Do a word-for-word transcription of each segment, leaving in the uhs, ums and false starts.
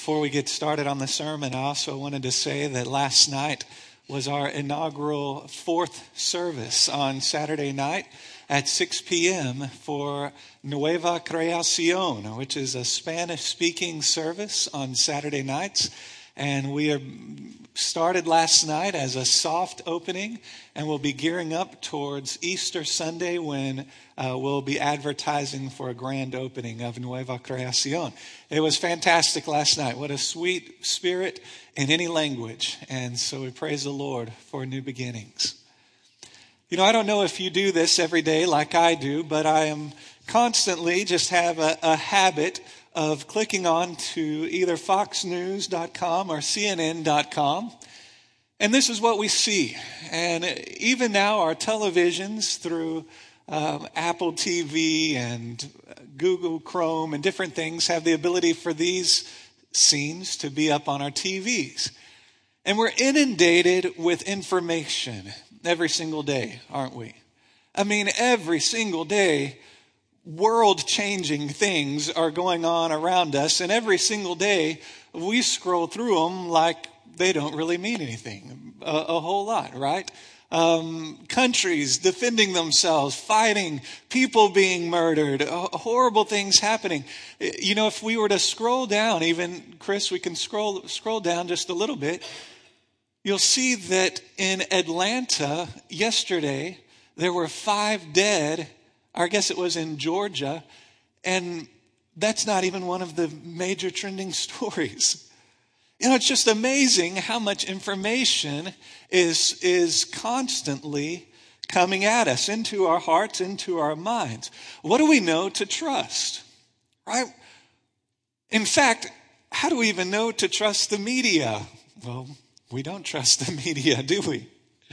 Before we get started on the sermon, I also wanted to say that last night was our inaugural fourth service on Saturday night at six p.m. for Nueva Creación, which is a Spanish-speaking service on Saturday nights. And we are started last night as a soft opening, and we'll be gearing up towards Easter Sunday when uh, we'll be advertising for a grand opening of Nueva Creación. It was fantastic last night. What a sweet spirit in any language. And so we praise the Lord for new beginnings. You know, I don't know if you do this every day like I do, but I am constantly just have a, a habit of clicking on to either fox news dot com or c n n dot com. And this is what we see. And even now our televisions through um, Apple T V and Google Chrome and different things have the ability for these scenes to be up on our T Vs. And we're inundated with information every single day, aren't we? I mean, every single day, world-changing things are going on around us, and every single day we scroll through them like they don't really mean anything, a, a whole lot, right? Um, countries defending themselves, fighting, people being murdered, uh, horrible things happening. You know, if we were to scroll down, even, Chris, we can scroll scroll down just a little bit, you'll see that in Atlanta yesterday, there were five dead. I guess it was in Georgia, and that's not even one of the major trending stories. You know, it's just amazing how much information is, is constantly coming at us, into our hearts, into our minds. What do we know to trust, right? In fact, how do we even know to trust the media? Well, we don't trust the media, do we?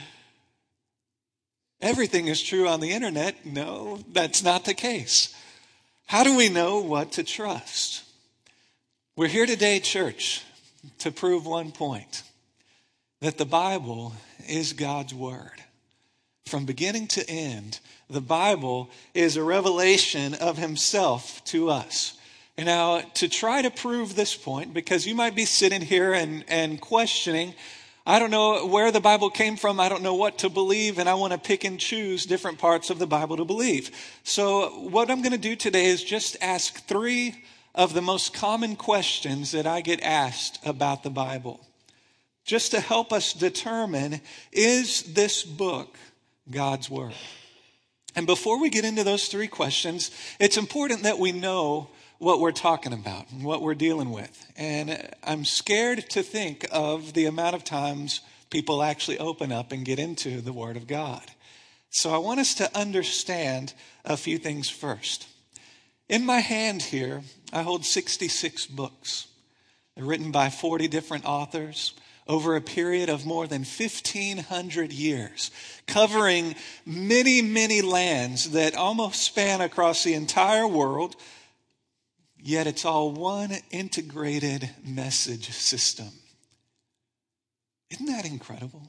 Everything is true on the internet. No, that's not the case. How do we know what to trust? We're here today, church, to prove one point, that the Bible is God's word. From beginning to end, the Bible is a revelation of himself to us. And now, to try to prove this point, because you might be sitting here and, and questioning, I don't know where the Bible came from. I don't know what to believe, and I want to pick and choose different parts of the Bible to believe. So what I'm going to do today is just ask three of the most common questions that I get asked about the Bible, just to help us determine, is this book God's word? And before we get into those three questions, it's important that we know what we're talking about and what we're dealing with. And I'm scared to think of the amount of times people actually open up and get into the Word of God. So I want us to understand a few things first. In my hand here, I hold sixty-six books. They're written by forty different authors over a period of more than fifteen hundred years, covering many, many lands that almost span across the entire world. Yet it's all one integrated message system. Isn't that incredible?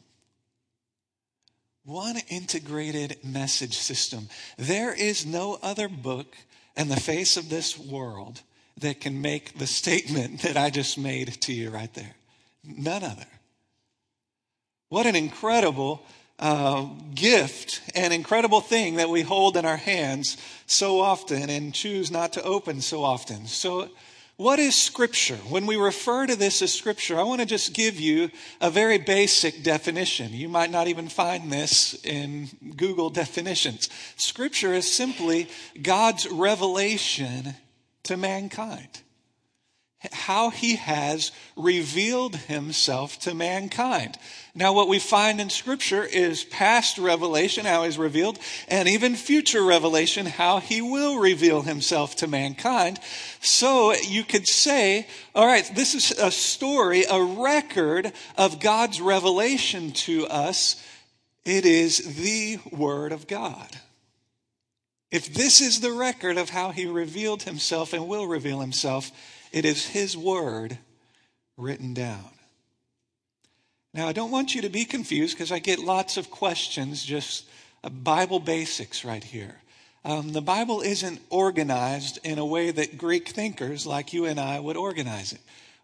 One integrated message system. There is no other book on the face of this world that can make the statement that I just made to you right there. None other. What an incredible Uh, gift, an incredible thing that we hold in our hands so often and choose not to open so often. So what is Scripture? When we refer to this as Scripture, I want to just give you a very basic definition. You might not even find this in Google definitions. Scripture is simply God's revelation to mankind. How he has revealed himself to mankind. Now, what we find in Scripture is past revelation, how he's revealed, and even future revelation, how he will reveal himself to mankind. So you could say, all right, this is a story, a record of God's revelation to us. It is the Word of God. If this is the record of how he revealed himself and will reveal himself, it is his word written down. Now, I don't want you to be confused because I get lots of questions, just Bible basics right here. Um, the Bible isn't organized in a way that Greek thinkers like you and I would organize it.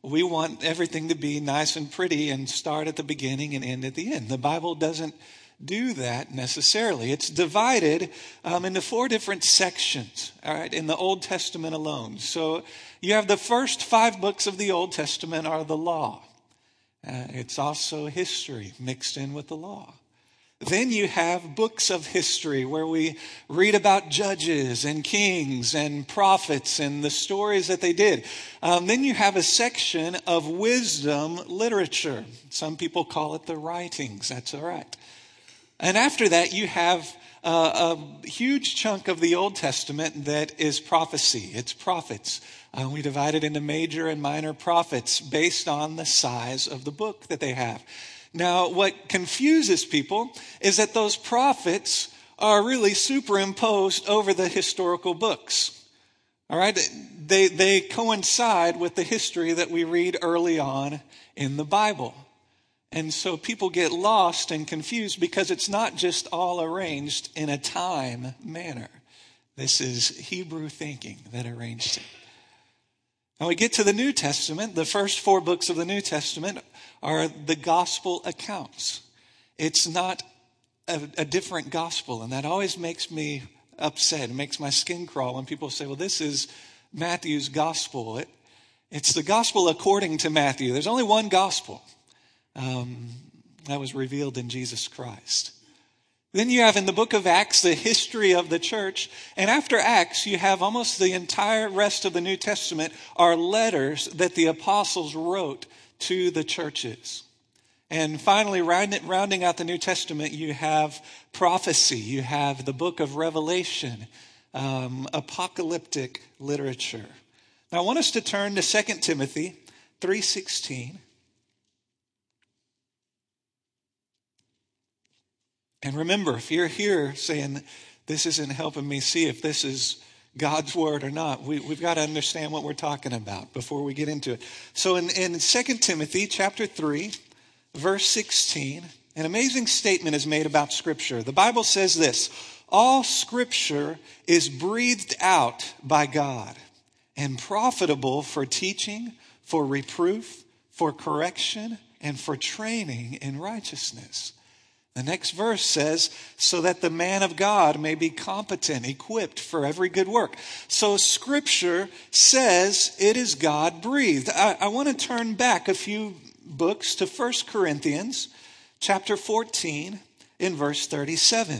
We want everything to be nice and pretty and start at the beginning and end at the end. The Bible doesn't do that necessarily. It's divided um, into four different sections, all right, in the Old Testament alone. So you have the first five books of the Old Testament are the law. Uh, it's also history mixed in with the law. Then you have books of history where we read about judges and kings and prophets and the stories that they did. Um, then you have a section of wisdom literature. Some people call it the writings. That's all right. And after that, you have uh, a huge chunk of the Old Testament that is prophecy. It's prophets. Uh, we divide it into major and minor prophets based on the size of the book that they have. Now, what confuses people is that those prophets are really superimposed over the historical books. All right? They, they coincide with the history that we read early on in the Bible. And so people get lost and confused because it's not just all arranged in a time manner. This is Hebrew thinking that arranged it. Now we get to the New Testament. The first four books of the New Testament are the gospel accounts. It's not a, a different gospel, and that always makes me upset. It makes my skin crawl when people say, well, this is Matthew's gospel. It, it's the gospel according to Matthew. There's only one gospel um, that was revealed in Jesus Christ. Then you have in the book of Acts the history of the church. And after Acts, you have almost the entire rest of the New Testament are letters that the apostles wrote to the churches. And finally, rounding out the New Testament, you have prophecy. You have the book of Revelation, um, apocalyptic literature. Now I want us to turn to Second Timothy three sixteen. And remember, if you're here saying, this isn't helping me see if this is God's word or not, we, we've got to understand what we're talking about before we get into it. So in, in Second Timothy chapter three, verse sixteen, an amazing statement is made about Scripture. The Bible says this: all Scripture is breathed out by God and profitable for teaching, for reproof, for correction, and for training in righteousness. The next verse says, so that the man of God may be competent, equipped for every good work. So Scripture says it is God-breathed. I, I want to turn back a few books to First Corinthians chapter fourteen in verse thirty-seven.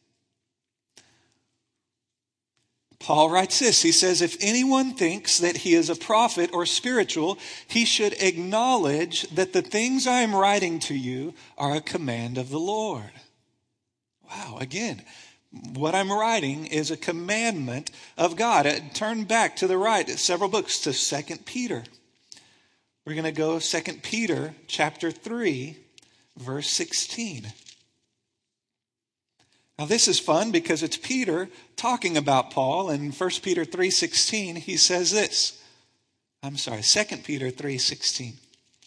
Paul writes this. He says, if anyone thinks that he is a prophet or spiritual, he should acknowledge that the things I am writing to you are a command of the Lord. Wow, again, what I'm writing is a commandment of God. Turn back to the right, several books, to Second Peter. We're going to go Second Peter chapter three, verse sixteen. Now this is fun because it's Peter talking about Paul. In First Peter three sixteen, he says this. I'm sorry, Second Peter three sixteen.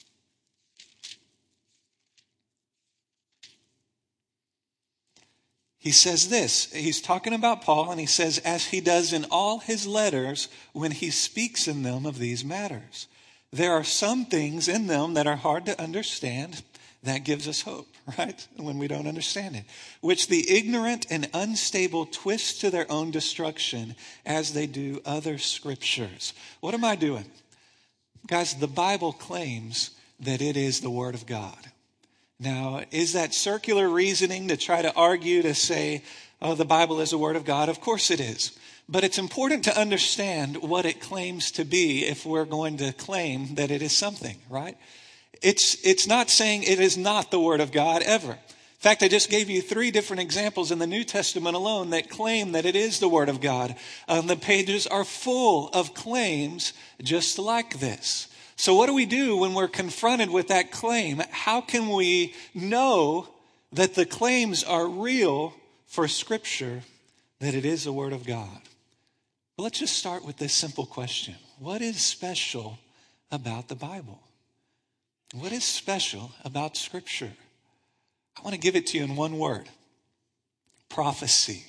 He says this. He's talking about Paul, and he says, as he does in all his letters when he speaks in them of these matters. There are some things in them that are hard to understand. That gives us hope, right? When we don't understand it. Which the ignorant and unstable twist to their own destruction as they do other scriptures. What am I doing? Guys, the Bible claims that it is the Word of God. Now, is that circular reasoning to try to argue to say, oh, the Bible is the Word of God? Of course it is. But it's important to understand what it claims to be if we're going to claim that it is something, right? It's it's not saying it is not the Word of God ever. In fact, I just gave you three different examples in the New Testament alone that claim that it is the Word of God. Um, the pages are full of claims just like this. So what do we do when we're confronted with that claim? How can we know that the claims are real for Scripture, that it is the Word of God? Well, let's just start with this simple question. What is special about the Bible? What is special about Scripture? I want to give it to you in one word. Prophecy.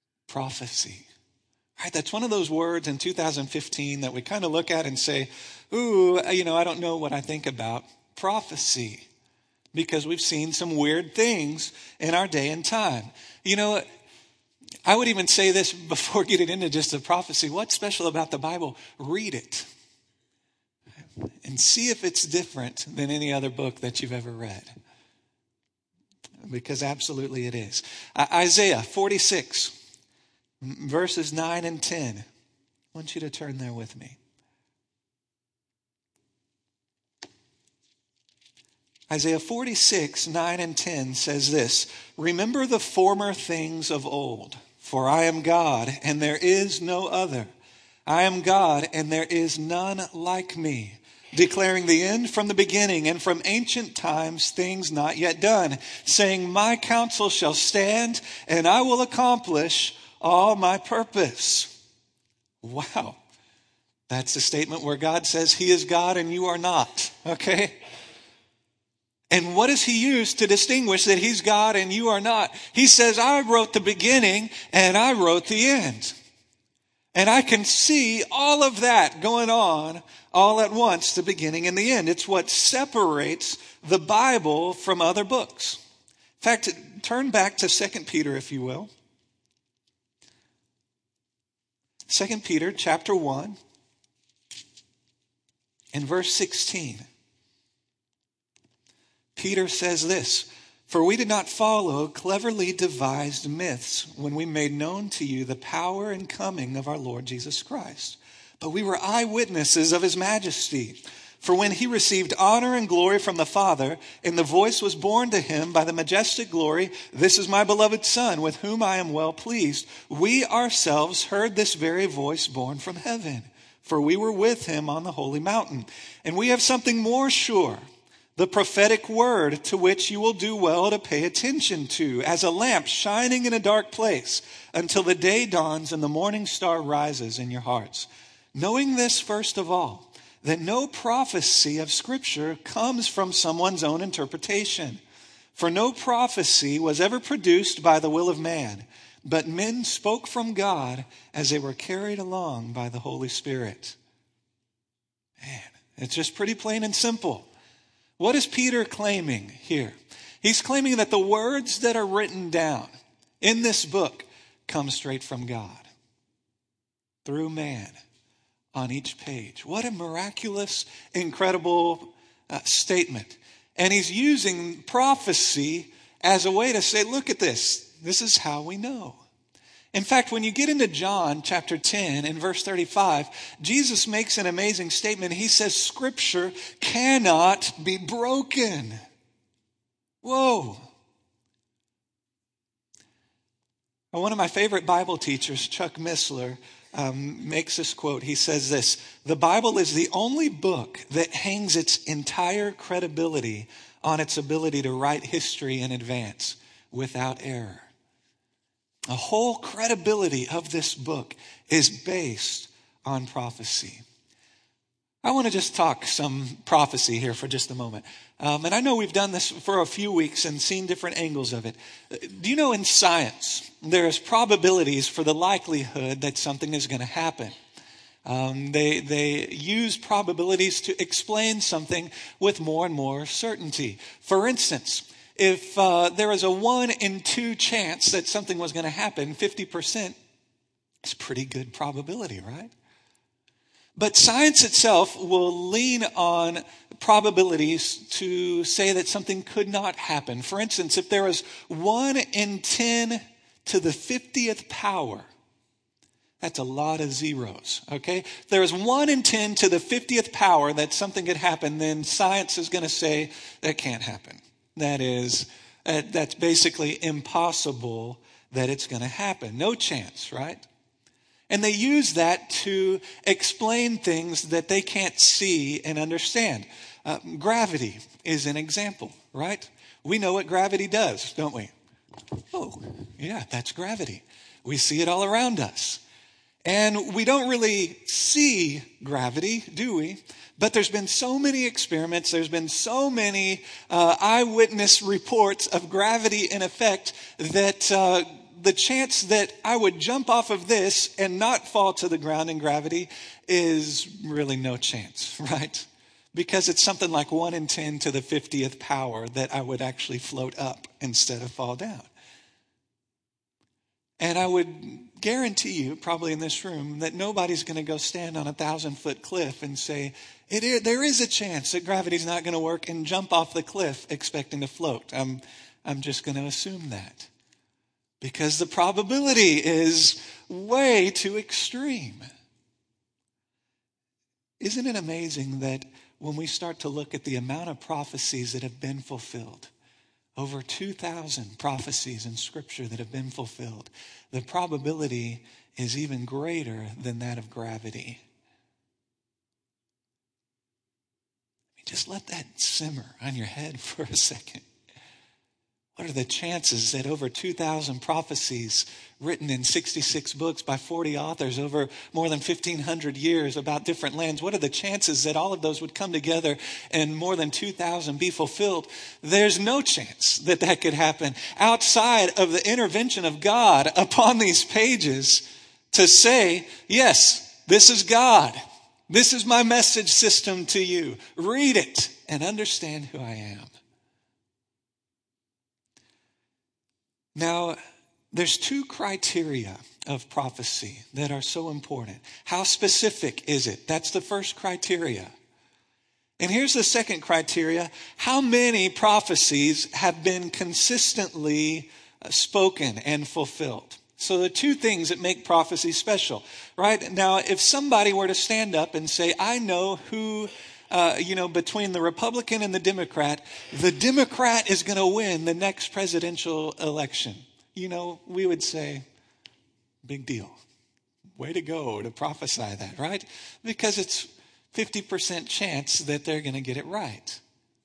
Prophecy. Right, that's one of those words in two thousand fifteen that we kind of look at and say, ooh, you know, I don't know what I think about prophecy because we've seen some weird things in our day and time. You know, I would even say this before getting into just the prophecy. What's special about the Bible? Read it and see if it's different than any other book that you've ever read. Because absolutely it is. Uh, Isaiah forty-six, verses nine and ten. I want you to turn there with me. Isaiah forty-six, nine and ten says this, "Remember the former things of old, for I am God and there is no other. I am God and there is none like me, declaring the end from the beginning and from ancient times things not yet done, saying, my counsel shall stand and I will accomplish all my purpose." Wow. That's a statement where God says he is God and you are not. Okay? And what does he use to distinguish that he's God and you are not? He says, I wrote the beginning and I wrote the end. And I can see all of that going on all at once, the beginning and the end. It's what separates the Bible from other books. In fact, turn back to Second Peter, if you will. Second Peter chapter one and verse sixteen. Peter says this, "For we did not follow cleverly devised myths when we made known to you the power and coming of our Lord Jesus Christ, but we were eyewitnesses of his majesty. For when he received honor and glory from the Father, and the voice was borne to him by the majestic glory, 'This is my beloved Son, with whom I am well pleased,' we ourselves heard this very voice borne from heaven. For we were with him on the holy mountain. And we have something more sure, the prophetic word, to which you will do well to pay attention to, as a lamp shining in a dark place, until the day dawns and the morning star rises in your hearts. Knowing this first of all, that no prophecy of Scripture comes from someone's own interpretation. For no prophecy was ever produced by the will of man, but men spoke from God as they were carried along by the Holy Spirit." Man, it's just pretty plain and simple. What is Peter claiming here? He's claiming that the words that are written down in this book come straight from God through man on each page. What a miraculous, incredible uh, statement. And he's using prophecy as a way to say, look at this. This is how we know. In fact, when you get into John chapter ten and verse thirty-five, Jesus makes an amazing statement. He says, Scripture cannot be broken. Whoa. One of my favorite Bible teachers, Chuck Missler, um, makes this quote. He says this, "The Bible is the only book that hangs its entire credibility on its ability to write history in advance without error." The whole credibility of this book is based on prophecy. I want to just talk some prophecy here for just a moment. Um, and I know we've done this for a few weeks and seen different angles of it. Do you know in science, there's probabilities for the likelihood that something is going to happen? Um, they, they use probabilities to explain something with more and more certainty. For instance, if uh, there is a one in two chance that something was going to happen, fifty percent is pretty good probability, right? But science itself will lean on probabilities to say that something could not happen. For instance, if there is one in ten to the fiftieth power, that's a lot of zeros, okay? If there is one in ten to the fiftieth power that something could happen, then science is going to say that can't happen. That is, uh, that's basically impossible that it's going to happen. No chance, right? And they use that to explain things that they can't see and understand. Uh, gravity is an example, right? We know what gravity does, don't we? Oh, yeah, that's gravity. We see it all around us. And we don't really see gravity, do we? But there's been so many experiments, there's been so many uh, eyewitness reports of gravity in effect that uh, the chance that I would jump off of this and not fall to the ground in gravity is really no chance, right? Because it's something like one in ten to the fiftieth power that I would actually float up instead of fall down. And I would guarantee you, probably in this room, that nobody's going to go stand on a thousand-foot cliff and say, it is, there is a chance that gravity's not going to work, and jump off the cliff expecting to float. I'm, I'm just going to assume that. Because the probability is way too extreme. Isn't it amazing that when we start to look at the amount of prophecies that have been fulfilled, over two thousand prophecies in Scripture that have been fulfilled, the probability is even greater than that of gravity. Just let that simmer on your head for a second. What are the chances that over two thousand prophecies written in sixty-six books by forty authors over more than fifteen hundred years about different lands, what are the chances that all of those would come together and more than two thousand be fulfilled? There's no chance that that could happen outside of the intervention of God upon these pages to say, yes, this is God. This is my message system to you. Read it and understand who I am. Now, there's two criteria of prophecy that are so important. How specific is it? That's the first criteria. And here's the second criteria. How many prophecies have been consistently spoken and fulfilled? So the two things that make prophecy special, right? Now, if somebody were to stand up and say, I know who Uh, you know, between the Republican and the Democrat, the Democrat is going to win the next presidential election. You know, we would say, big deal. Way to go to prophesy that, right? Because it's fifty percent chance that they're going to get it right.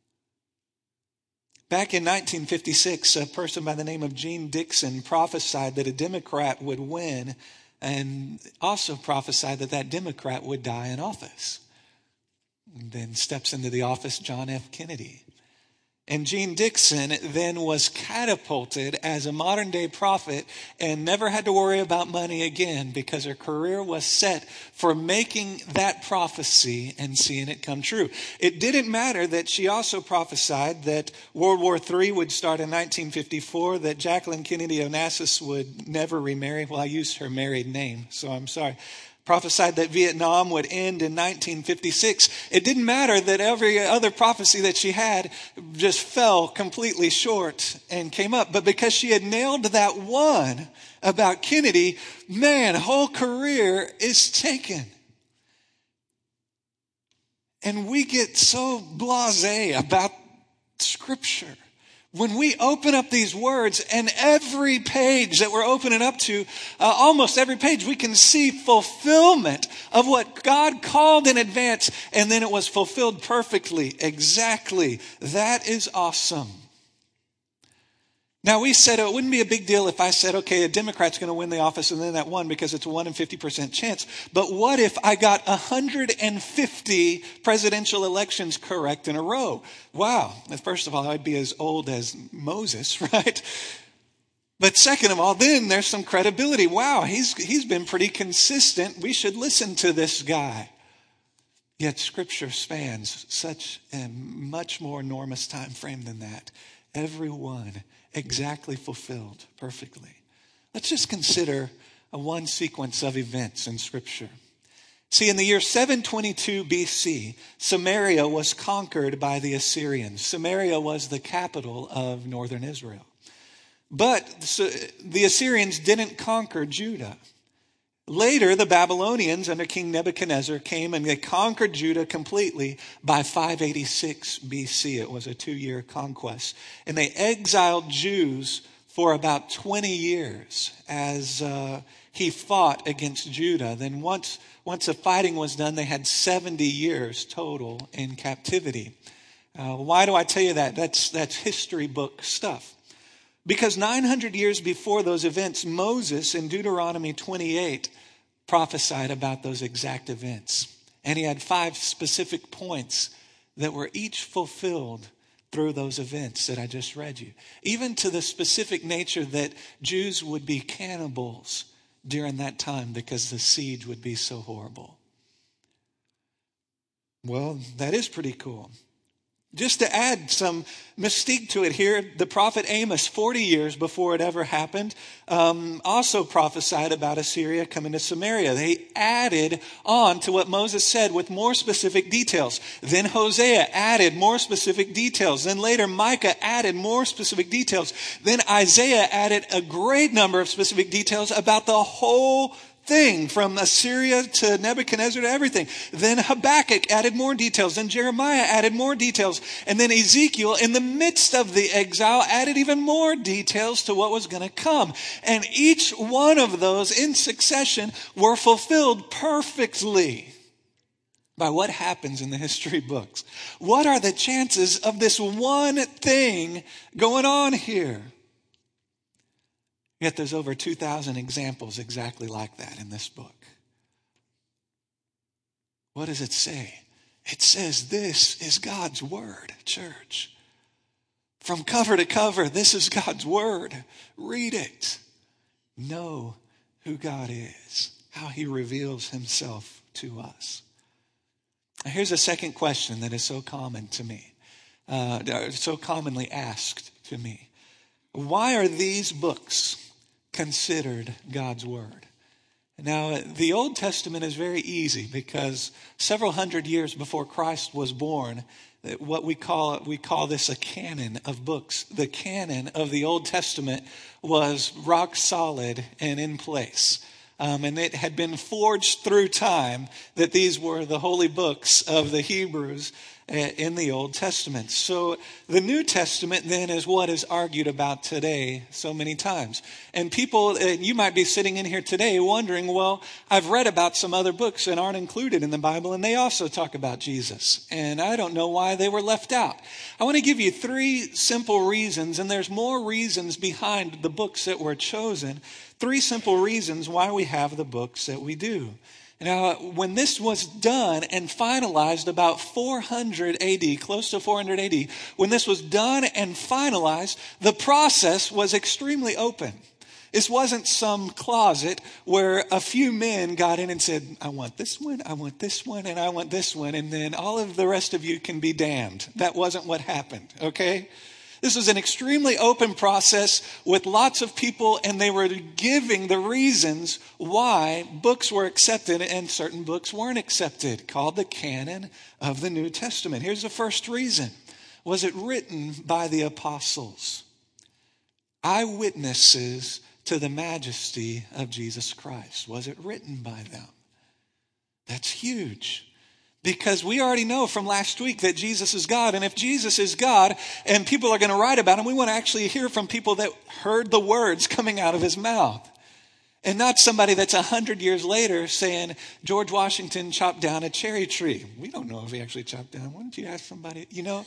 Back in nineteen fifty-six, a person by the name of Gene Dixon prophesied that a Democrat would win, and also prophesied that that Democrat would die in office. And then steps into the office John F. Kennedy. And Gene Dixon then was catapulted as a modern day prophet and never had to worry about money again because her career was set for making that prophecy and seeing it come true. It didn't matter that she also prophesied that World War Three would start in nineteen fifty-four, that Jacqueline Kennedy Onassis would never remarry. Well, I used her married name, so I'm sorry. Prophesied that Vietnam would end in nineteen fifty-six. It didn't matter that every other prophecy that she had just fell completely short and came up. But because she had nailed that one about Kennedy, man, whole career is taken. And we get so blasé about Scripture. When we open up these words, and every page that we're opening up to, uh, almost every page, we can see fulfillment of what God called in advance, and then it was fulfilled perfectly, exactly. That is awesome. Now, we said it wouldn't be a big deal if I said, okay, a Democrat's going to win the office and then that won because it's a one in fifty percent chance. But what if I got one hundred fifty presidential elections correct in a row? Wow. First of all, I'd be as old as Moses, right? But second of all, then there's some credibility. Wow, he's he's been pretty consistent. We should listen to this guy. Yet Scripture spans such a much more enormous time frame than that. Every one exactly fulfilled perfectly. Let's just consider a one sequence of events in Scripture. See, in the year seven twenty-two B C, Samaria was conquered by the Assyrians. Samaria was the capital of northern Israel. But the Assyrians didn't conquer Judah. Later, the Babylonians under King Nebuchadnezzar came and they conquered Judah completely by five eighty-six B C. It was a two-year conquest. And they exiled Jews for about twenty years as uh, he fought against Judah. Then once, once the fighting was done, they had seventy years total in captivity. Uh, why do I tell you that? That's, that's history book stuff. Because nine hundred years before those events, Moses in Deuteronomy twenty-eight prophesied about those exact events. And he had five specific points that were each fulfilled through those events that I just read you. Even to the specific nature that Jews would be cannibals during that time because the siege would be so horrible. Well, that is pretty cool. Just to add some mystique to it here, the prophet Amos, forty years before it ever happened, um, also prophesied about Assyria coming to Samaria. They added on to what Moses said with more specific details. Then Hosea added more specific details. Then later Micah added more specific details. Then Isaiah added a great number of specific details about the whole thing, from Assyria to Nebuchadnezzar to everything. Then Habakkuk added more details. Then Jeremiah added more details. And then Ezekiel, in the midst of the exile, added even more details to what was going to come. And each one of those in succession were fulfilled perfectly by what happens in the history books. What are the chances of this one thing going on here? Yet there's over two thousand examples exactly like that in this book. What does it say? It says this is God's word, church. From cover to cover, this is God's word. Read it. Know who God is, how he reveals himself to us. Now, here's a second question that is so common to me, uh, so commonly asked to me. Why are these books considered God's word? Now, the Old Testament is very easy because several hundred years before Christ was born, what we call we call this a canon of books. The canon of the Old Testament was rock solid and in place. Um, and it had been forged through time that these were the holy books of the Hebrews in the Old Testament. So the New Testament then is what is argued about today so many times. And people, you might be sitting in here today wondering, well, I've read about some other books that aren't included in the Bible, and they also talk about Jesus. And I don't know why they were left out. I want to give you three simple reasons, and there's more reasons behind the books that were chosen. Three simple reasons why we have the books that we do. Now, when this was done and finalized about four hundred A D, close to four hundred A D, when this was done and finalized, the process was extremely open. This wasn't some closet where a few men got in and said, I want this one, I want this one, and I want this one, and then all of the rest of you can be damned. That wasn't what happened, okay? This was an extremely open process with lots of people, and they were giving the reasons why books were accepted and certain books weren't accepted, called the canon of the New Testament. Here's the first reason. Was it written by the apostles? Eyewitnesses to the majesty of Jesus Christ. Was it written by them? That's huge. Because we already know from last week that Jesus is God. And if Jesus is God and people are going to write about him, we want to actually hear from people that heard the words coming out of his mouth. And not somebody that's a hundred years later saying, George Washington chopped down a cherry tree. We don't know if he actually chopped down. Why don't you ask somebody, you know?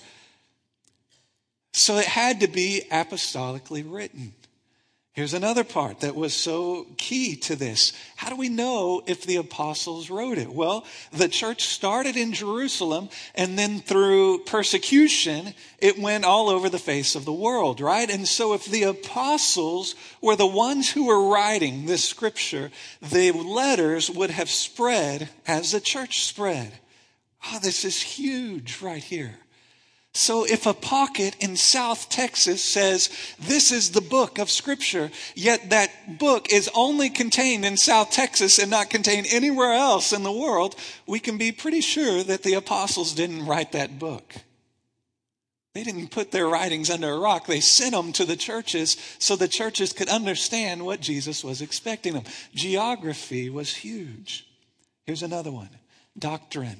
So it had to be apostolically written. Here's another part that was so key to this. How do we know if the apostles wrote it? Well, the church started in Jerusalem, and then through persecution, it went all over the face of the world, right? And so if the apostles were the ones who were writing this scripture, the letters would have spread as the church spread. Oh, this is huge right here. So if a pocket in South Texas says, this is the book of Scripture, yet that book is only contained in South Texas and not contained anywhere else in the world, we can be pretty sure that the apostles didn't write that book. They didn't put their writings under a rock. They sent them to the churches so the churches could understand what Jesus was expecting them. Geography was huge. Here's another one. Doctrine.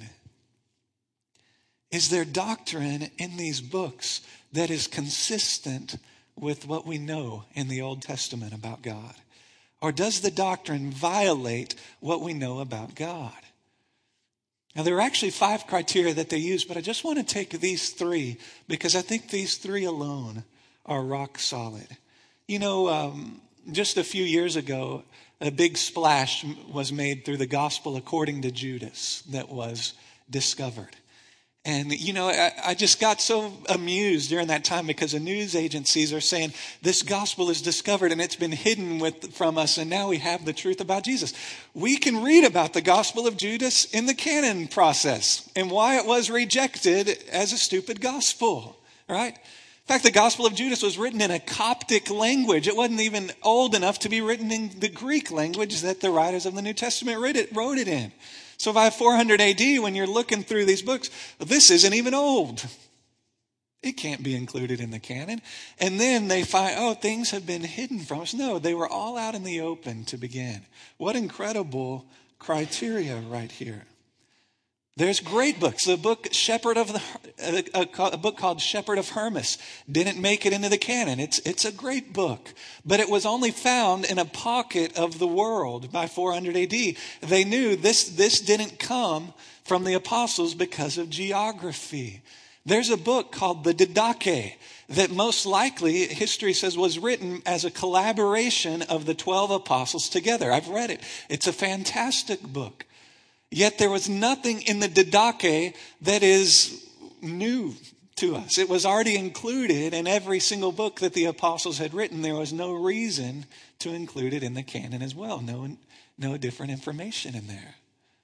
Is there doctrine in these books that is consistent with what we know in the Old Testament about God? Or does the doctrine violate what we know about God? Now, there are actually five criteria that they use, but I just want to take these three because I think these three alone are rock solid. You know, um, just a few years ago, a big splash was made through the gospel according to Judas that was discovered. And, you know, I, I just got so amused during that time because the news agencies are saying this gospel is discovered and it's been hidden with, from us, and now we have the truth about Jesus. We can read about the gospel of Judas in the canon process and why it was rejected as a stupid gospel, right? In fact, the gospel of Judas was written in a Coptic language. It wasn't even old enough to be written in the Greek language that the writers of the New Testament wrote it, wrote it in. So by four hundred A D, when you're looking through these books, this isn't even old. It can't be included in the canon. And then they find, oh, things have been hidden from us. No, they were all out in the open to begin. What incredible criteria right here. There's great books. The book Shepherd of the a, a book called Shepherd of Hermas didn't make it into the canon. It's it's a great book, but it was only found in a pocket of the world by four hundred A D. They knew this this didn't come from the apostles because of geography. There's a book called the Didache that most likely history says was written as a collaboration of the twelve apostles together. I've read it. It's a fantastic book. Yet there was nothing in the Didache that is new to us. It was already included in every single book that the apostles had written. There was no reason to include it in the canon as well. No, no different information in there.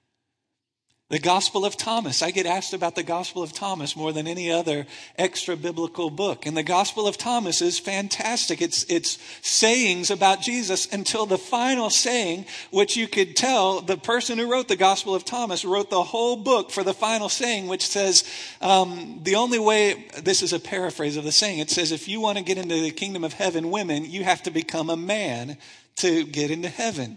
The Gospel of Thomas. I get asked about the Gospel of Thomas more than any other extra biblical book. And the Gospel of Thomas is fantastic. It's, it's sayings about Jesus until the final saying, which you could tell the person who wrote the Gospel of Thomas wrote the whole book for the final saying, which says, um, the only way, this is a paraphrase of the saying, it says, if you want to get into the kingdom of heaven, women, you have to become a man to get into heaven.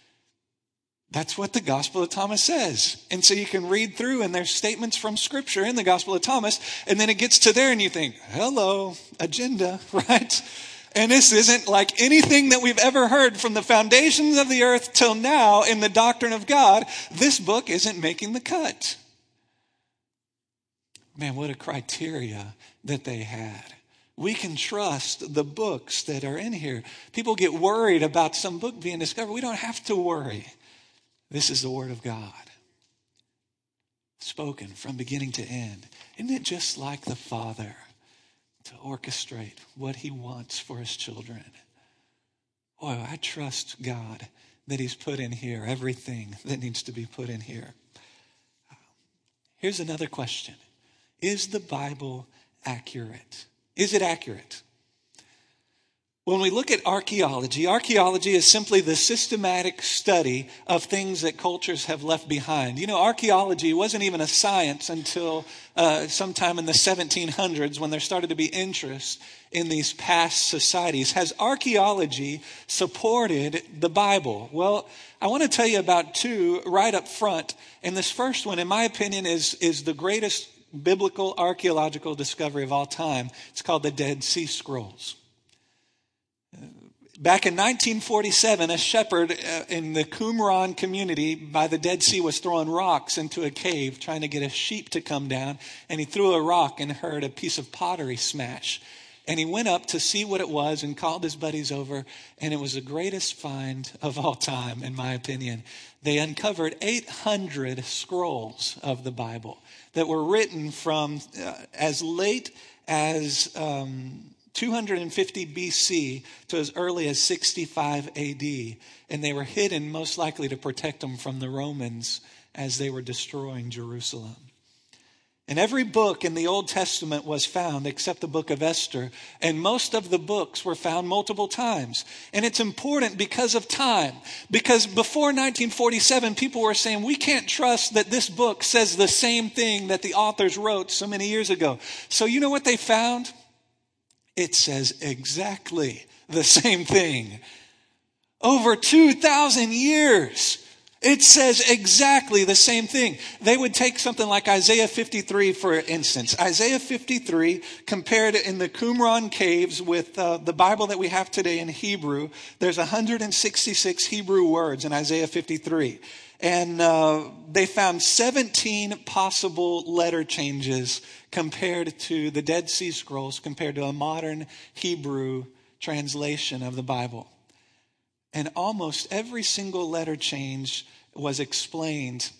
That's what the Gospel of Thomas says. And so you can read through and there's statements from Scripture in the Gospel of Thomas. And then it gets to there and you think, hello, agenda, right? And this isn't like anything that we've ever heard from the foundations of the earth till now in the doctrine of God. This book isn't making the cut. Man, what a criteria that they had. We can trust the books that are in here. People get worried about some book being discovered. We don't have to worry. This is the Word of God, spoken from beginning to end. Isn't it just like the Father to orchestrate what He wants for His children? Boy, I trust God that He's put in here everything that needs to be put in here. Here's another question. Is the Bible accurate? Is it accurate? When we look at archaeology, archaeology is simply the systematic study of things that cultures have left behind. You know, archaeology wasn't even a science until uh, sometime in the seventeen hundreds when there started to be interest in these past societies. Has archaeology supported the Bible? Well, I want to tell you about two right up front. And this first one, in my opinion, is, is the greatest biblical archaeological discovery of all time. It's called the Dead Sea Scrolls. Back in nineteen forty-seven, a shepherd in the Qumran community by the Dead Sea was throwing rocks into a cave trying to get a sheep to come down. And he threw a rock and heard a piece of pottery smash. And he went up to see what it was and called his buddies over. And it was the greatest find of all time, in my opinion. They uncovered eight hundred scrolls of the Bible that were written from uh, as late as Um, two hundred fifty B C to as early as sixty-five A D. And they were hidden most likely to protect them from the Romans as they were destroying Jerusalem. And every book in the Old Testament was found except the book of Esther. And most of the books were found multiple times. And it's important because of time. Because before nineteen forty-seven, people were saying, we can't trust that this book says the same thing that the authors wrote so many years ago. So you know what they found? It says exactly the same thing. Over two thousand years, it says exactly the same thing. They would take something like Isaiah fifty-three, for instance. Isaiah fifty-three, compared in the Qumran caves with uh, the Bible that we have today in Hebrew, there's one hundred sixty-six Hebrew words in Isaiah fifty-three. And uh, they found seventeen possible letter changes compared to the Dead Sea Scrolls, compared to a modern Hebrew translation of the Bible. And almost every single letter change was explained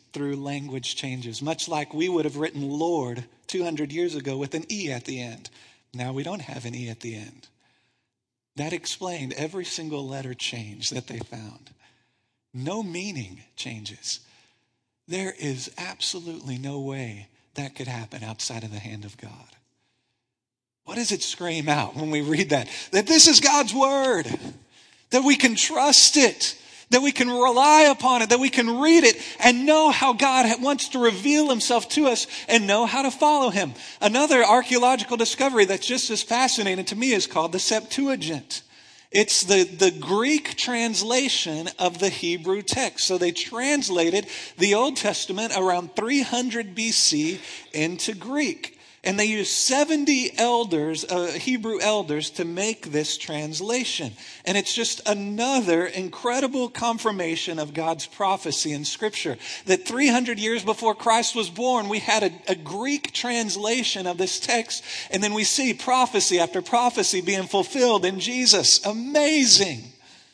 through language changes, much like we would have written Lord two hundred years ago with an E at the end. Now we don't have an E at the end. That explained every single letter change that they found. No meaning changes. There is absolutely no way that could happen outside of the hand of God. What does it scream out when we read that? That this is God's word, that we can trust it, that we can rely upon it, that we can read it and know how God wants to reveal himself to us and know how to follow him. Another archaeological discovery that's just as fascinating to me is called the Septuagint. It's the, the Greek translation of the Hebrew text. So they translated the Old Testament around three hundred B C into Greek. And they used seventy elders, uh, Hebrew elders, to make this translation. And it's just another incredible confirmation of God's prophecy in Scripture. That three hundred years before Christ was born, we had a, a Greek translation of this text. And then we see prophecy after prophecy being fulfilled in Jesus. Amazing.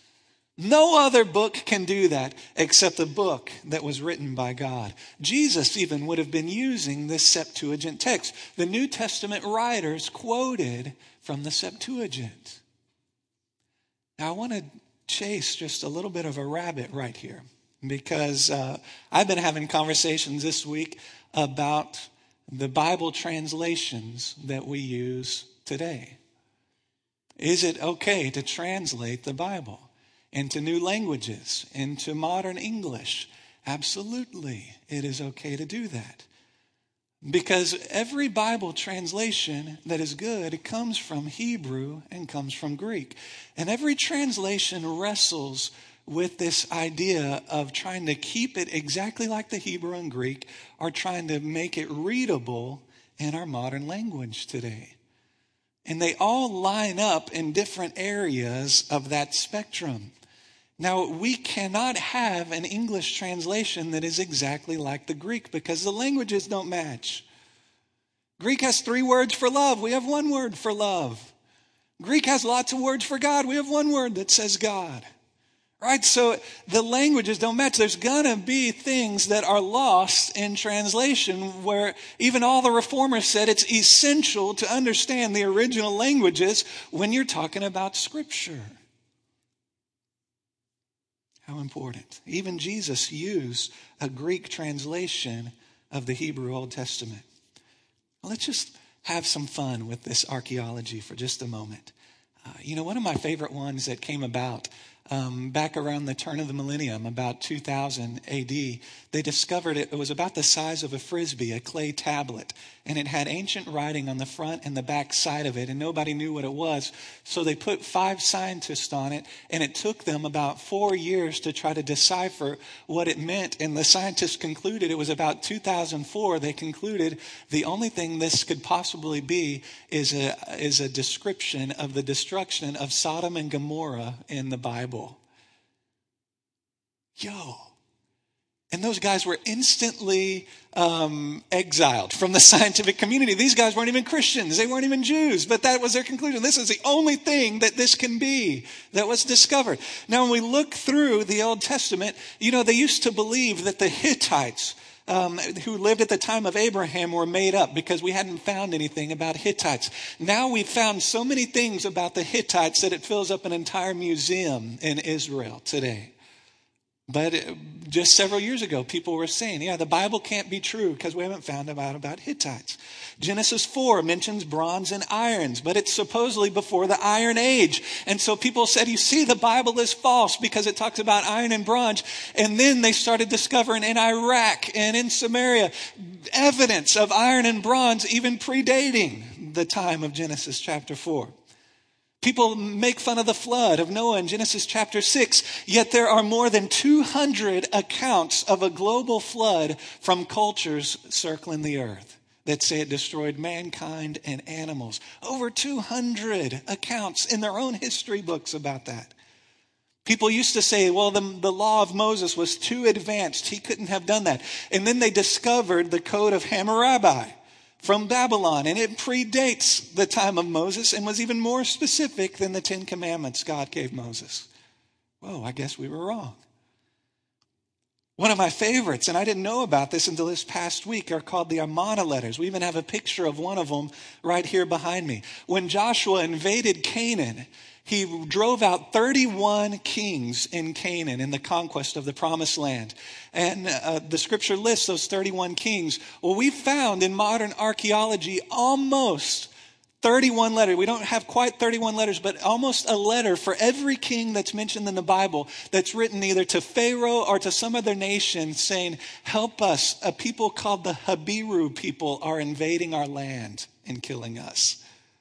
No other book can do that except the book that was written by God. Jesus even would have been using this Septuagint text. The New Testament writers quoted from the Septuagint. Now I want to chase just a little bit of a rabbit right here because uh, I've been having conversations this week about the Bible translations that we use today. Is it okay to translate the Bible into new languages, into modern English? Absolutely, it is okay to do that. Because every Bible translation that is good comes from Hebrew and comes from Greek. And every translation wrestles with this idea of trying to keep it exactly like the Hebrew and Greek, or trying to make it readable in our modern language today. And they all line up in different areas of that spectrum. Now, we cannot have an English translation that is exactly like the Greek because the languages don't match. Greek has three words for love. We have one word for love. Greek has lots of words for God. We have one word that says God. Right? So the languages don't match. There's going to be things that are lost in translation where even all the reformers said it's essential to understand the original languages when you're talking about Scripture. How important. Even Jesus used a Greek translation of the Hebrew Old Testament. Well, let's just have some fun with this archaeology for just a moment. Uh, you know, one of my favorite ones that came about um, back around the turn of the millennium, about two thousand A D, they discovered it, it was about the size of a Frisbee, a clay tablet. And it had ancient writing on the front and the back side of it, and nobody knew what it was. So they put five scientists on it, and it took them about four years to try to decipher what it meant. And the scientists concluded it was about two thousand four. They concluded the only thing this could possibly be is a, is a description of the destruction of Sodom and Gomorrah in the Bible. Yo. And those guys were instantly um, exiled from the scientific community. These guys weren't even Christians. They weren't even Jews. But that was their conclusion. This is the only thing that this can be that was discovered. Now, when we look through the Old Testament, you know, they used to believe that the Hittites um, who lived at the time of Abraham were made up because we hadn't found anything about Hittites. Now we've found so many things about the Hittites that it fills up an entire museum in Israel today. But just several years ago, people were saying, yeah, the Bible can't be true because we haven't found out about Hittites. Genesis four mentions bronze and irons, but it's supposedly before the Iron Age. And so people said, you see, the Bible is false because it talks about iron and bronze. And then they started discovering in Iraq and in Samaria evidence of iron and bronze even predating the time of Genesis chapter four. People make fun of the flood of Noah in Genesis chapter six, yet there are more than two hundred accounts of a global flood from cultures circling the earth that say it destroyed mankind and animals. Over two hundred accounts in their own history books about that. People used to say, well, the, the law of Moses was too advanced. He couldn't have done that. And then they discovered the Code of Hammurabi from Babylon, and it predates the time of Moses and was even more specific than the Ten Commandments God gave Moses. Whoa, I guess we were wrong. One of my favorites, and I didn't know about this until this past week, are called the Amanah letters. We even have a picture of one of them right here behind me. When Joshua invaded Canaan, he drove out thirty-one kings in Canaan in the conquest of the promised land. And uh, the scripture lists those thirty-one kings. Well, we found in modern archaeology almost thirty-one letters. We don't have quite thirty-one letters, but almost a letter for every king that's mentioned in the Bible that's written either to Pharaoh or to some other nation saying, help us. A people called the Habiru people are invading our land and killing us.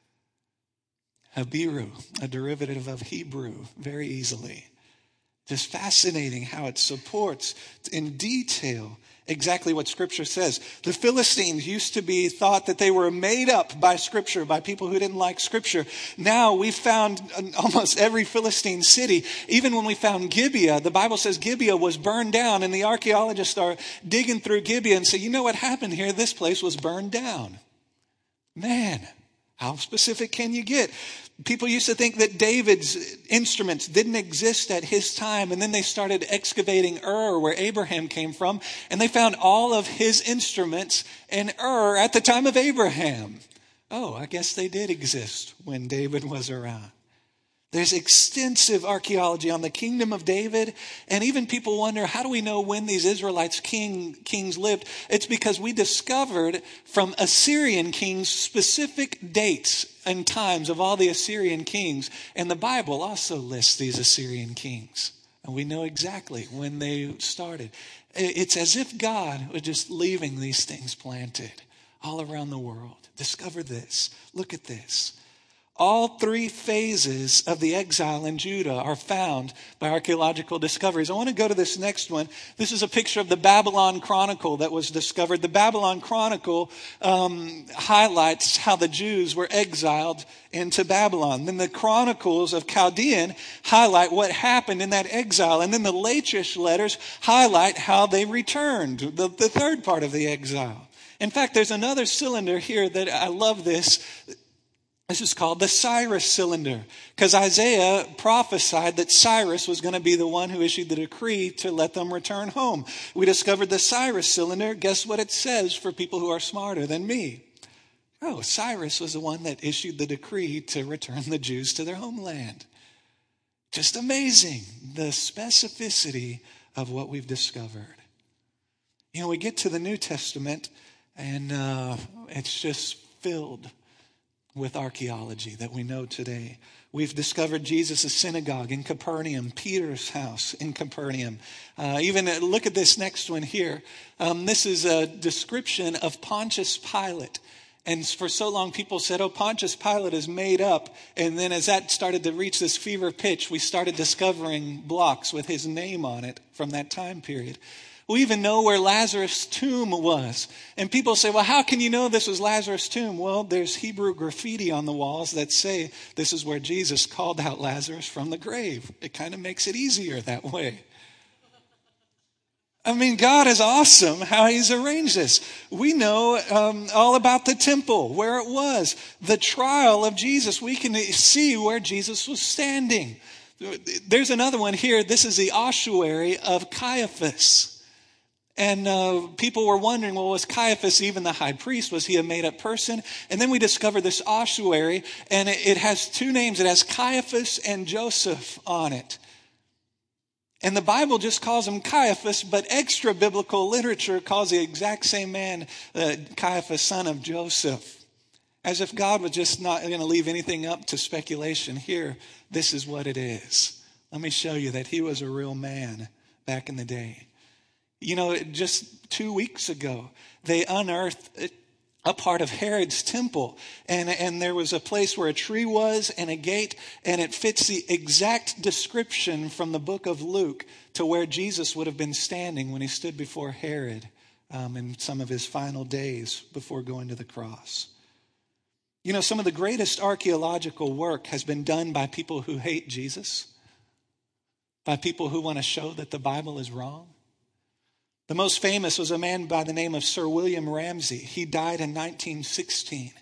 Habiru, a derivative of Hebrew, very easily. Just fascinating how it supports in detail exactly what Scripture says. The Philistines used to be thought that they were made up by Scripture, by people who didn't like Scripture. Now we've found almost every Philistine city. Even when we found Gibeah, the Bible says Gibeah was burned down, and the archaeologists are digging through Gibeah and say, you know what happened here? This place was burned down. Man, how specific can you get? People used to think that David's instruments didn't exist at his time, and then they started excavating Ur, where Abraham came from, and they found all of his instruments in Ur at the time of Abraham. Oh, I guess they did exist when David was around. There's extensive archaeology on the kingdom of David, and even people wonder, how do we know when these Israelites king, kings lived? It's because we discovered from Assyrian kings specific dates and times of all the Assyrian kings, and the Bible also lists these Assyrian kings, and we know exactly when they started. It's as if God was just leaving these things planted all around the world. Discover this. Look at this. All three phases of the exile in Judah are found by archaeological discoveries. I want to go to this next one. This is a picture of the Babylon Chronicle that was discovered. The Babylon Chronicle um, highlights how the Jews were exiled into Babylon. Then the Chronicles of Chaldean highlight what happened in that exile. And then the Lachish letters highlight how they returned, the, the third part of the exile. In fact, there's another cylinder here that I love this. This is called the Cyrus cylinder, because Isaiah prophesied that Cyrus was going to be the one who issued the decree to let them return home. We discovered the Cyrus cylinder. Guess what it says for people who are smarter than me? Oh, Cyrus was the one that issued the decree to return the Jews to their homeland. Just amazing, the specificity of what we've discovered. You know, we get to the New Testament, and uh, it's just filled with archaeology that we know today. We've discovered Jesus' synagogue in Capernaum, Peter's house in Capernaum. Uh, even uh, look at this next one here. Um, this is a description of Pontius Pilate. And for so long, people said, oh, Pontius Pilate is made up. And then as that started to reach this fever pitch, we started discovering blocks with his name on it from that time period. We even know where Lazarus' tomb was. And people say, well, how can you know this was Lazarus' tomb? Well, there's Hebrew graffiti on the walls that say this is where Jesus called out Lazarus from the grave. It kind of makes it easier that way. I mean, God is awesome how he's arranged this. We know um, all about the temple, where it was. The trial of Jesus, we can see where Jesus was standing. There's another one here. This is the ossuary of Caiaphas. And uh, people were wondering, well, was Caiaphas even the high priest? Was he a made-up person? And then we discovered this ossuary, and it, it has two names. It has Caiaphas and Joseph on it. And the Bible just calls him Caiaphas, but extra-biblical literature calls the exact same man uh, Caiaphas, son of Joseph. As if God was just not going to leave anything up to speculation. Here, this is what it is. Let me show you that he was a real man back in the day. You know, just two weeks ago, they unearthed a part of Herod's temple. And, and there was a place where a tree was and a gate. And it fits the exact description from the book of Luke to where Jesus would have been standing when he stood before Herod um, in some of his final days before going to the cross. You know, some of the greatest archaeological work has been done by people who hate Jesus, by people who want to show that the Bible is wrong. The most famous was a man by the name of Sir William Ramsay. He died in nineteen sixteen.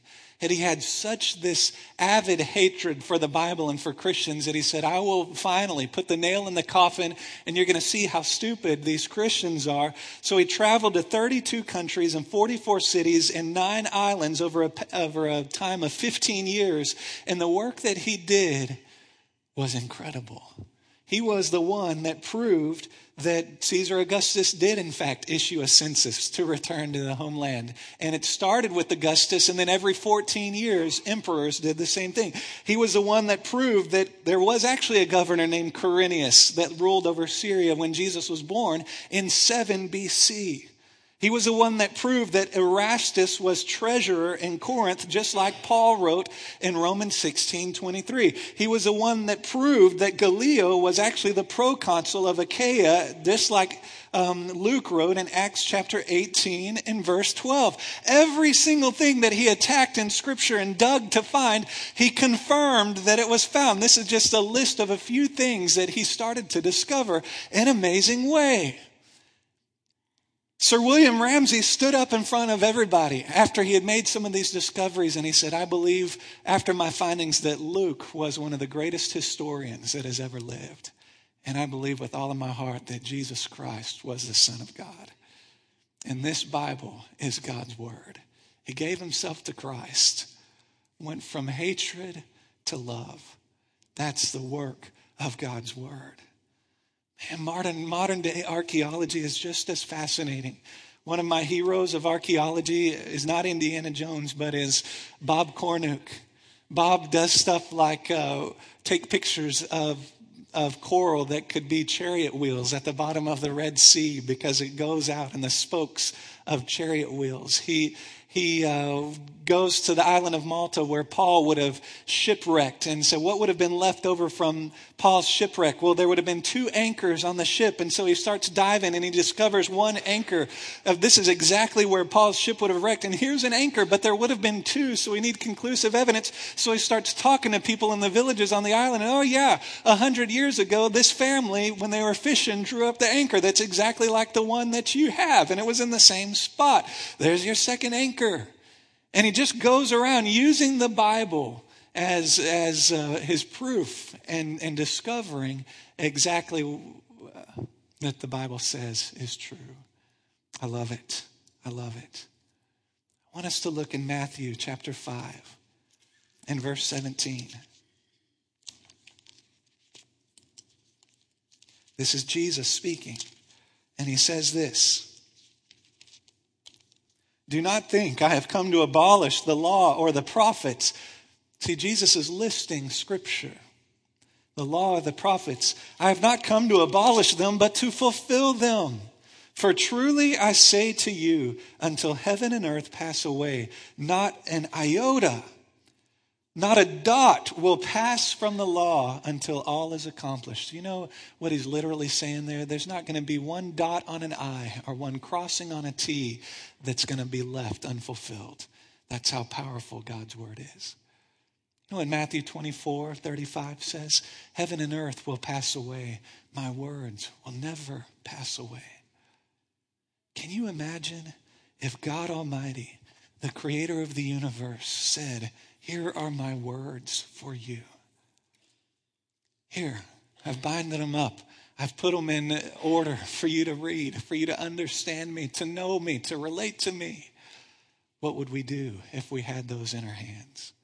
that he had such this avid hatred for the Bible and for Christians that he said, I will finally put the nail in the coffin and you're going to see how stupid these Christians are. So he traveled to thirty-two countries and forty-four cities and nine islands over a, over a time of fifteen years. And the work that he did was incredible. He was the one that proved that Caesar Augustus did, in fact, issue a census to return to the homeland. And it started with Augustus, and then every fourteen years, emperors did the same thing. He was the one that proved that there was actually a governor named Quirinius that ruled over Syria when Jesus was born in seven B C. He was the one that proved that Erastus was treasurer in Corinth, just like Paul wrote in Romans sixteen twenty-three. He was the one that proved that Gallio was actually the proconsul of Achaia, just like um, Luke wrote in Acts chapter eighteen and verse twelve. Every single thing that he attacked in Scripture and dug to find, he confirmed that it was found. This is just a list of a few things that he started to discover in an amazing way. Sir William Ramsay stood up in front of everybody after he had made some of these discoveries, and he said, I believe after my findings that Luke was one of the greatest historians that has ever lived. And I believe with all of my heart that Jesus Christ was the Son of God. And this Bible is God's word. He gave himself to Christ, went from hatred to love. That's the work of God's word. And modern, modern day archaeology is just as fascinating. One of my heroes of archaeology is not Indiana Jones, but is Bob Cornuke. Bob does stuff like uh, take pictures of, of coral that could be chariot wheels at the bottom of the Red Sea because it goes out in the spokes of chariot wheels. He He uh, goes to the island of Malta where Paul would have shipwrecked. And so what would have been left over from Paul's shipwreck? Well, there would have been two anchors on the ship. And so he starts diving and he discovers one anchor. Of this is exactly where Paul's ship would have wrecked. And here's an anchor, but there would have been two. So we need conclusive evidence. So he starts talking to people in the villages on the island. And, oh yeah, a hundred years ago, this family, when they were fishing, drew up the anchor. That's exactly like the one that you have. And it was in the same spot. There's your second anchor. And he just goes around using the Bible as, as uh, his proof and, and discovering exactly that the Bible says is true. I love it. I love it. I want us to look in Matthew chapter five and verse seventeen. This is Jesus speaking. And he says this. Do not think I have come to abolish the law or the prophets. See, Jesus is listing Scripture. The law or the prophets. I have not come to abolish them, but to fulfill them. For truly I say to you, until heaven and earth pass away, not an iota, not a dot will pass from the law until all is accomplished. You know what he's literally saying there? There's not going to be one dot on an I or one crossing on a T that's going to be left unfulfilled. That's how powerful God's word is. You know what Matthew twenty-four thirty-five says? Heaven and earth will pass away. My words will never pass away. Can you imagine if God Almighty, the creator of the universe, said, here are my words for you. Here, I've binded them up. I've put them in order for you to read, for you to understand me, to know me, to relate to me. What would we do if we had those in our hands?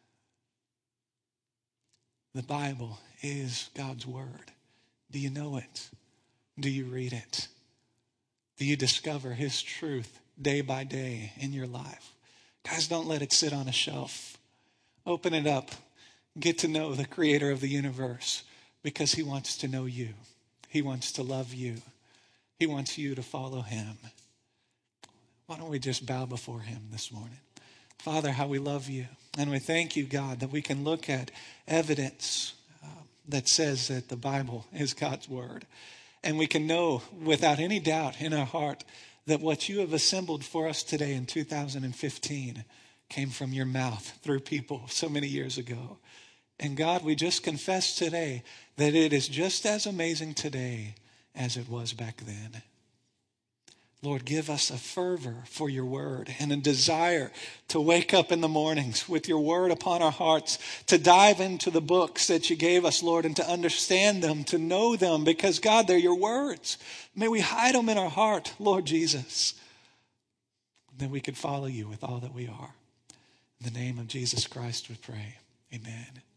The Bible is God's word. Do you know it? Do you read it? Do you discover his truth day by day in your life? Guys, don't let it sit on a shelf. Open it up. Get to know the creator of the universe because he wants to know you. He wants to love you. He wants you to follow him. Why don't we just bow before him this morning? Father, how we love you. And we thank you, God, that we can look at evidence uh, that says that the Bible is God's word. And we can know without any doubt in our heart that what you have assembled for us today in two thousand fifteen came from your mouth through people so many years ago. And God, we just confess today that it is just as amazing today as it was back then. Lord, give us a fervor for your word and a desire to wake up in the mornings with your word upon our hearts, to dive into the books that you gave us, Lord, and to understand them, to know them, because, God, they're your words. May we hide them in our heart, Lord Jesus, that we could follow you with all that we are. In the name of Jesus Christ we pray. Amen.